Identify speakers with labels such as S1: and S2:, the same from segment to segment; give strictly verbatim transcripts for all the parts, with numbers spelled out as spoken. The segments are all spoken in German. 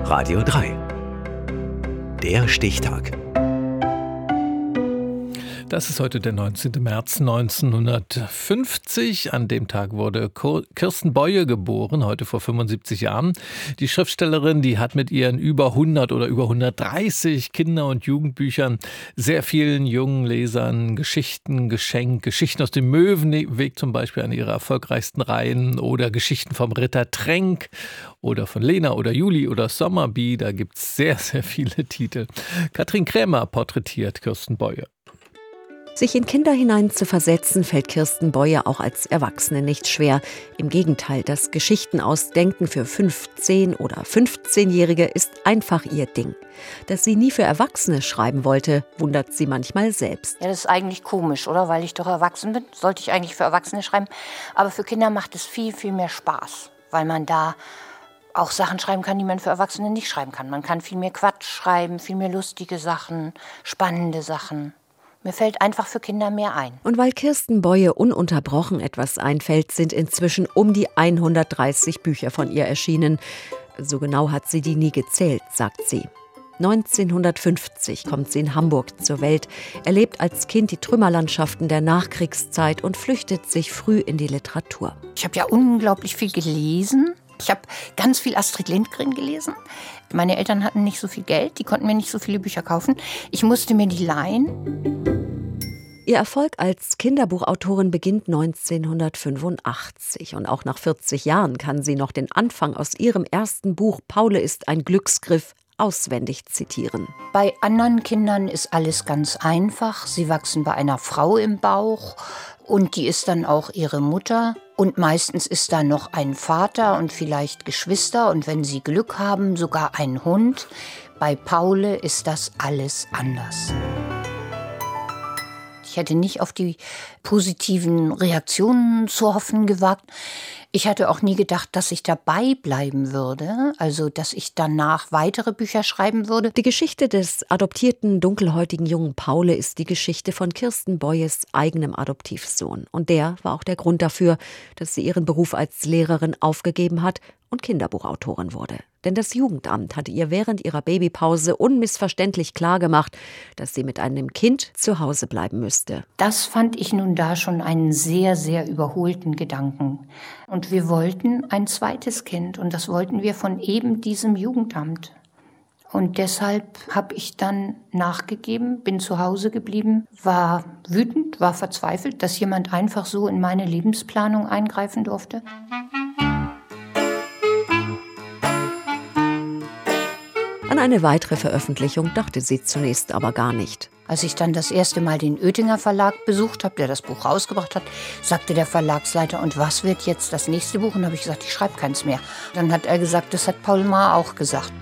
S1: Radio drei. Der Stichtag.
S2: Das ist heute der neunzehnten März neunzehnhundertfünfzig. An dem Tag wurde Kirsten Boye geboren, heute vor fünfundsiebzig Jahren. Die Schriftstellerin, die hat mit ihren über hundert oder über hundertdreißig Kinder- und Jugendbüchern sehr vielen jungen Lesern Geschichten geschenkt. Geschichten aus dem Möwenweg zum Beispiel, eine ihrer erfolgreichsten Reihen, oder Geschichten vom Ritter Trenck oder von Lena oder Juli oder Sommerby. Da gibt es sehr, sehr viele Titel. Katrin Krämer porträtiert Kirsten Boye.
S3: Sich in Kinder hinein zu versetzen, fällt Kirsten Boye auch als Erwachsene nicht schwer. Im Gegenteil, das Geschichtenausdenken für fünf-, zehn- oder fünfzehnjährige ist einfach ihr Ding. Dass sie nie für Erwachsene schreiben wollte, wundert sie manchmal selbst.
S4: Ja, das ist eigentlich komisch, oder? Weil ich doch erwachsen bin, sollte ich eigentlich für Erwachsene schreiben. Aber für Kinder macht es viel, viel mehr Spaß, weil man da auch Sachen schreiben kann, die man für Erwachsene nicht schreiben kann. Man kann viel mehr Quatsch schreiben, viel mehr lustige Sachen, spannende Sachen. Mir fällt einfach für Kinder mehr ein.
S3: Und weil Kirsten Boye ununterbrochen etwas einfällt, sind inzwischen um die hundertdreißig Bücher von ihr erschienen. So genau hat sie die nie gezählt, sagt sie. neunzehnhundertfünfzig kommt sie in Hamburg zur Welt, erlebt als Kind die Trümmerlandschaften der Nachkriegszeit und flüchtet sich früh in die Literatur.
S4: Ich habe ja unglaublich viel gelesen. Ich habe ganz viel Astrid Lindgren gelesen. Meine Eltern hatten nicht so viel Geld, die konnten mir nicht so viele Bücher kaufen. Ich musste mir die leihen.
S3: Ihr Erfolg als Kinderbuchautorin beginnt neunzehnhundertfünfundachtzig. Und auch nach vierzig Jahren kann sie noch den Anfang aus ihrem ersten Buch »Paule ist ein Glücksgriff« auswendig zitieren.
S4: Bei anderen Kindern ist alles ganz einfach. Sie wachsen bei einer Frau im Bauch und die ist dann auch ihre Mutter. Und meistens ist da noch ein Vater und vielleicht Geschwister und wenn sie Glück haben, sogar ein Hund. Bei Paule ist das alles anders. Ich hätte nicht auf die positiven Reaktionen zu hoffen gewagt. Ich hatte auch nie gedacht, dass ich dabei bleiben würde, also dass ich danach weitere Bücher schreiben würde.
S3: Die Geschichte des adoptierten, dunkelhäutigen jungen Paule ist die Geschichte von Kirsten Boyes eigenem Adoptivsohn. Und der war auch der Grund dafür, dass sie ihren Beruf als Lehrerin aufgegeben hat und Kinderbuchautorin wurde. Denn das Jugendamt hatte ihr während ihrer Babypause unmissverständlich klargemacht, dass sie mit einem Kind zu Hause bleiben müsste.
S4: Das fand ich nun da schon einen sehr, sehr überholten Gedanken. Und wir wollten ein zweites Kind und das wollten wir von eben diesem Jugendamt. Und deshalb habe ich dann nachgegeben, bin zu Hause geblieben, war wütend, war verzweifelt, dass jemand einfach so in meine Lebensplanung eingreifen durfte.
S3: An eine weitere Veröffentlichung dachte sie zunächst aber gar nicht.
S4: Als ich dann das erste Mal den Oettinger Verlag besucht habe, der das Buch rausgebracht hat, sagte der Verlagsleiter, und was wird jetzt das nächste Buch? Und habe ich gesagt, ich schreibe keins mehr. Dann hat er gesagt, das hat Paul Maar auch gesagt.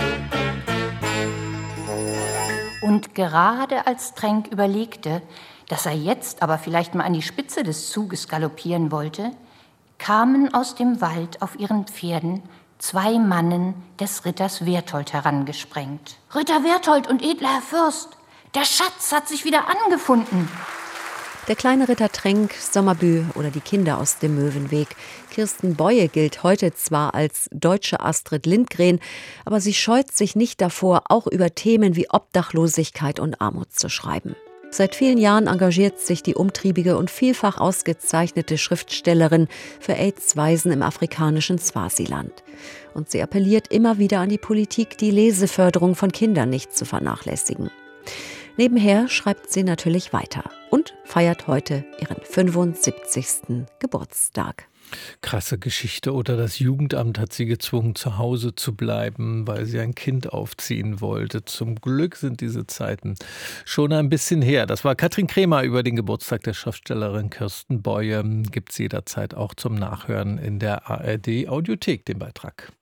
S4: Und gerade als Trenck überlegte, dass er jetzt aber vielleicht mal an die Spitze des Zuges galoppieren wollte, kamen aus dem Wald auf ihren Pferden zwei Mannen des Ritters Werthold herangesprengt. »Ritter Werthold und edler Herr Fürst, der Schatz hat sich wieder angefunden!«
S3: Der kleine Ritter Trenck, Sommerby oder die Kinder aus dem Möwenweg. Kirsten Boye gilt heute zwar als deutsche Astrid Lindgren, aber sie scheut sich nicht davor, auch über Themen wie Obdachlosigkeit und Armut zu schreiben. Seit vielen Jahren engagiert sich die umtriebige und vielfach ausgezeichnete Schriftstellerin für AIDS-Waisen im afrikanischen Swasiland. Und sie appelliert immer wieder an die Politik, die Leseförderung von Kindern nicht zu vernachlässigen. Nebenher schreibt sie natürlich weiter und feiert heute ihren fünfundsiebzigsten Geburtstag.
S2: Krasse Geschichte. Oder das Jugendamt hat sie gezwungen, zu Hause zu bleiben, weil sie ein Kind aufziehen wollte. Zum Glück sind diese Zeiten schon ein bisschen her. Das war Katrin Krämer über den Geburtstag der Schriftstellerin Kirsten Boye. Gibt es jederzeit auch zum Nachhören in der A R D Audiothek, den Beitrag.